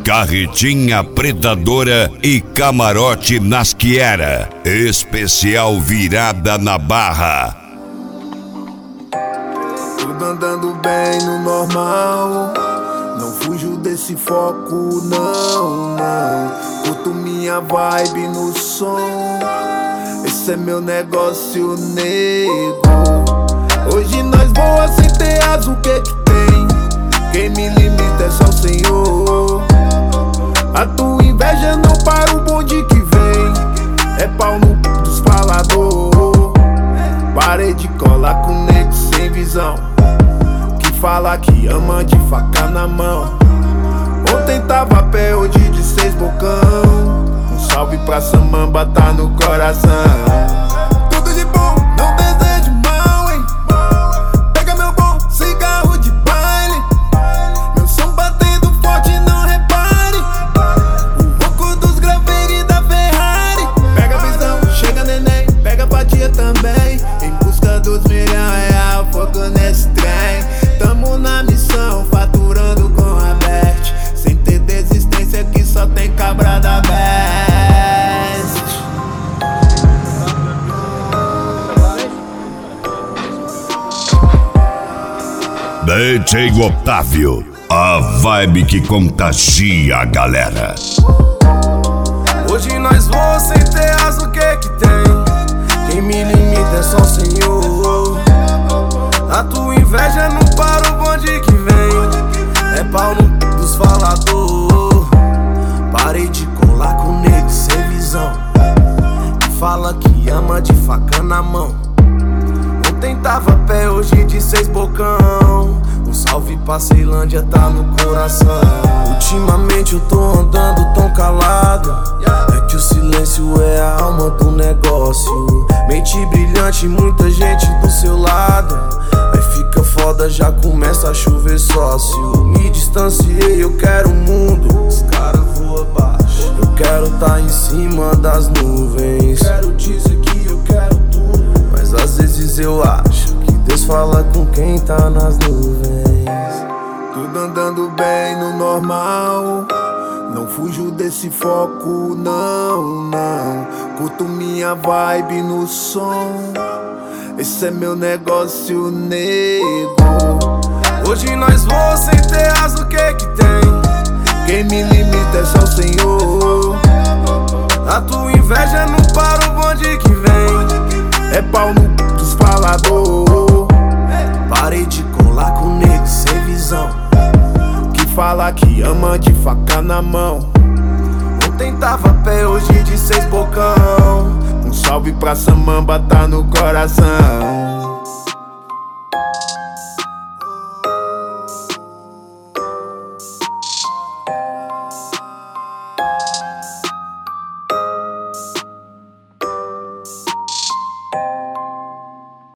Carretinha Predadora e Camarote Nasquiera. Especial Virada na Barra. Tudo andando bem no normal, não fujo desse foco, não, não. Curto minha vibe no som, esse é meu negócio, nego. Hoje nós voa sem ter asa, o que que tem? Quem me limita é só o Senhor. A tua inveja não para o bonde que vem, é pau no dos falador. Parei de colar com nego sem visão, que fala que ama de faca na mão. Ontem tava a pé, hoje de 6 bocão. Um salve pra Samamba, tá no coração. Tudo de bom, não desejo mal, hein? Pega meu bom cigarro de baile, meu som batendo forte, não repare. O rouco dos graveiros da Ferrari. Pega a visão, chega neném, pega a fatia também. Em busca dos R$1.000.000, fogo nesse trem. Tamo na missão, faturando com a Bert. Sem ter desistência que só tem cabra da Best. DJ Otávio, a vibe que contagia a galera. Hoje nós voamos sem ter asa, o que que tem? Quem me limita é só o Senhor. A tua inveja não para o bonde que vem, é pau no dos falador. Parei de colar com nego sem visão, que fala que ama de faca na mão. Ontem tava a pé, hoje de 6 bocão. Um salve pra Ceilândia, tá no coração. Ultimamente eu tô andando tão calado, é que o silêncio é a alma do negócio. Mente brilhante, muita gente do seu lado, aí fica foda, já começa a chover sócio. Me distanciei, eu quero o mundo, os caras voam baixo. Eu quero tá em cima das nuvens, quero dizer que eu quero tudo, mas às vezes eu acho que Deus fala com quem tá nas nuvens. Tudo andando bem no normal, não fujo desse foco, não, não. Curto minha vibe no som, esse é meu negócio, nego. Hoje nós voamos sem ter asa, o que que tem? Quem me limita é só o Senhor. A tua inveja não para o bonde que vem, é pau no dos falador. Parei de colar com nego sem visão, que fala que ama de faca na mão. Ontem tava a pé, hoje de 6 bocão. Um salve pra Samamba, tá no coração.